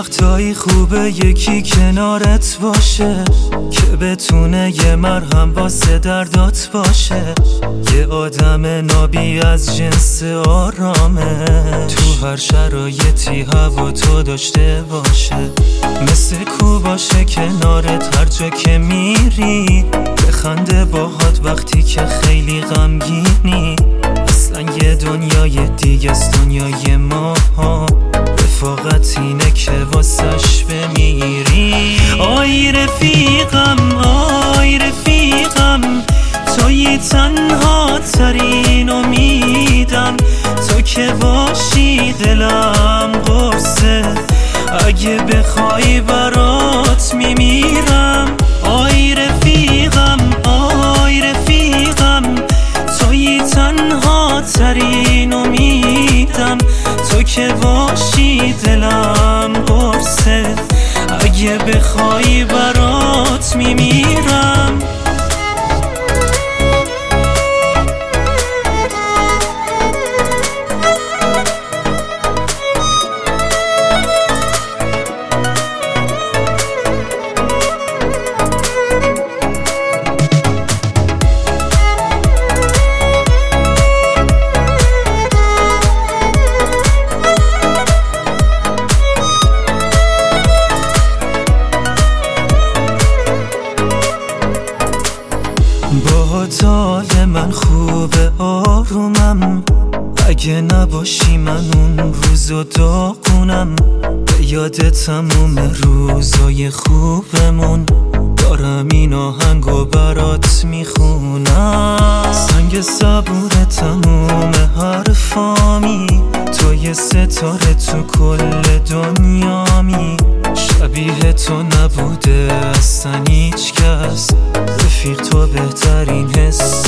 وقتایی خوبه یکی کنارت باشه که بتونه یه مرهم واسه دردات باشه، یه آدم نابی از جنس آرامه، تو هر شرایطی هوا تو داشته باشه، مثل کو باشه کنارت هر جا که میری، بخنده باهات وقتی که خیلی غمگینی، اصلا یه دنیای دیگه است دنیای ما، رفاقت اینه که واسش بمیری. آی رفیقم آی رفیقم، توی تنها ترین امیدم، تو که باشی دلم قرصه، اگه بخوای برات میمیرم. آی رفیقم آی رفیقم، توی تنها ترین امیدم، تو که باشی دلم قرصه، اگه بخوای برات میمیرم. با حال من خوبه آرومم، اگه نباشی من اون روزو داغونم، به یاد تموم روزای خوبمون دارم این آهنگو برات میخونم. سنگ صبور تموم حرفامی، تو یه ستاره تو کل دنیامی، شبیه تو نبوده اصلا هیچ کس، رفیق تو بهترین حس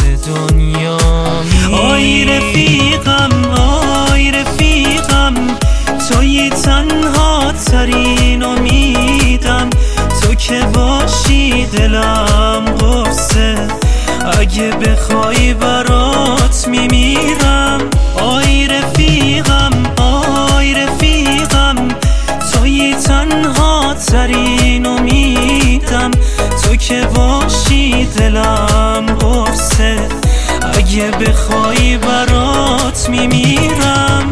دنیامی. آی رفیقم آی رفیقم، توی تنها ترین امیدم، تو که باشی دلم قرصه، اگه بخوای برات میمیرم. آی رفیقم آی رفیقم، توی تنها ترین امیدم، تو که باشی دلم قرصه، اگه بخوای برات میمیرم.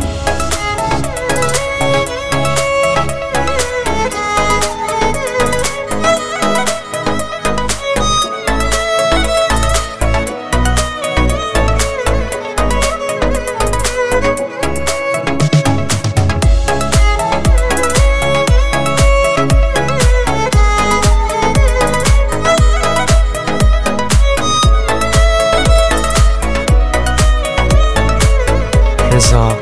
رضا